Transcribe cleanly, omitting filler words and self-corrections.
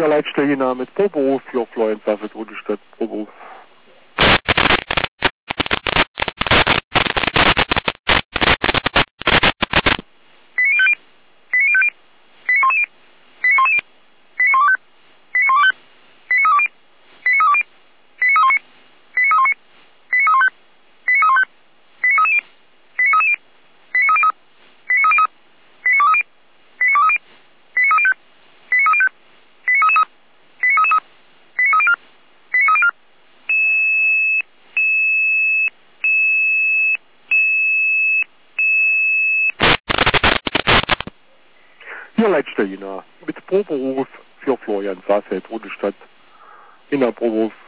Hier Leitstellenname mit Proberuf für Florian Saffet, Rudestadt, Proberuf. Hier Leitstellenname mit Proberuf für Florian Saffet, Rudestadt, in der Proberuf.